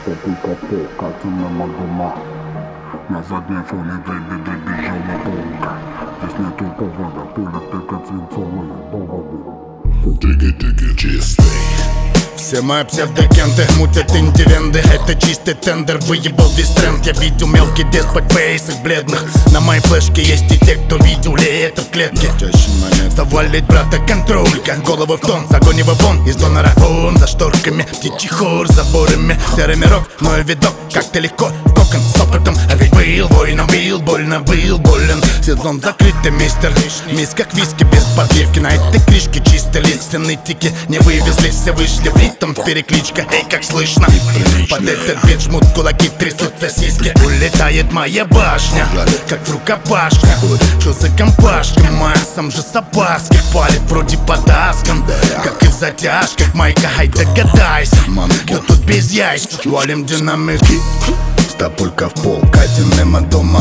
Стопулька полка, темного дома. На заднем фоне дребезжала полка. Здесь нету повода, пуля тыкать свинцовые доводы. Тыги-тыги чистый. Все мои псевдокенты мутят инди-венды. Это чистый тендер, выебал весь тренд. Я видел мелкий деспот фейсов бледных. На моей флешке есть и те, кто видел это в клетке. Завалить брата контролька, головы в тон, загони его вон из донора. Вон за шторками, птичий хор, заборами. Серый мирок, мой видок, как-то легко в кокон с опытом. А ведь был воином, бил, больно, был болен. Сезон закрытый, мистер. Мисс как виски без подливки. На этой крышке чисто лиственные тики. Не вывезли, все вышли в ритм, перекличка, эй, как слышно. Под этот бит жмут кулаки, трясутся сиськи. Улетает моя башня, как в рукопашке. Что за компашка, моя сам же с опаски. Палит вроде потаскан, как и в затяжках. Майка, ай, догадайся, кто тут без яиц. Валим динамики. Стопулька в пол, катим мимо дома.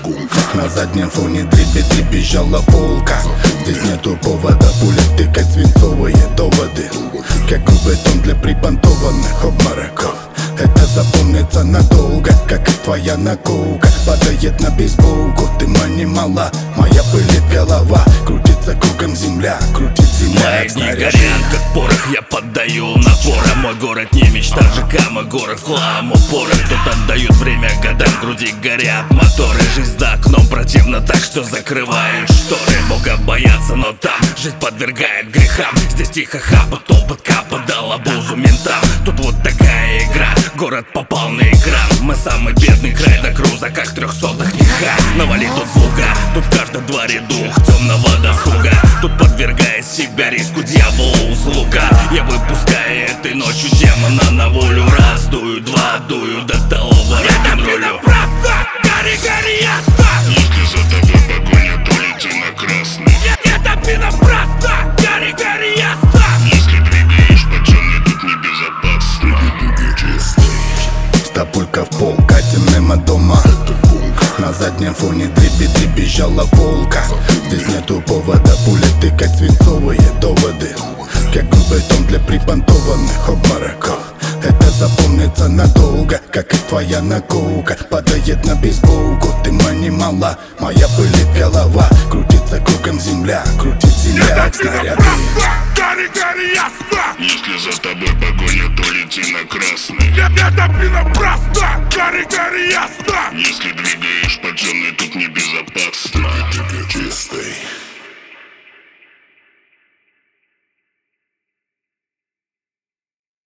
На заднем фоне дребезжала полка. Здесь нету повода, пуля тыкать свинцовые доводы. Как в бетон для припонтованных обмороков. Это запомнится надолго, как и твоя наколка. Падает на бейсболку, ты мани мала. Моя пылит голова, крутится кругом земля. Крутит земля, мои дни горят, как порох, я поддаю напора. Мой город не мечта, ЖК, мой город в хлам упора. Тут отдают время годам, в груди горят моторы. Жизнь за окном противно так, что закрывают шторы. Бога боятся, но там жизнь подвергает грехам. Здесь тихо хапа, топот капа, дал обузу ментам. Тут вот такая игра, город попал на экран. Мы самый бедный край до круза, как 300-х лиха. Навали тут звука, тут в каждом дворе дух темного досуга. Тут подвергая себя риску дьяволу услуга. Я выпускаю этой ночью демона на волю. Раз, дую, два, дую до талого рок-н-роллю. Гори, гори, ясно! Если за тобой погоня, то лети на красный. Это пенопласта! Гори, гори, ясно! Если двигаешь по черной, тут небезопасно. Тыги чистый. Стопулька в пол, катим мимо дома. На заднем фоне дребезжала полка. Здесь нету повода, пуля тыкать свинцовые доводы. Как в бетон для припонтованных обмороков. Это запомнится надолго, как и твоя наколка. Падает на бейсболку, ты мани мала. Моя пылит голова, крутится кругом земля. Крутит земля, как снаряды. Гори, гори, ясно! Если за тобой погоня, то лети на красный. Это пенопласта! Гори, гори, ясно! Если двигаешь по черной, тут небезопасно.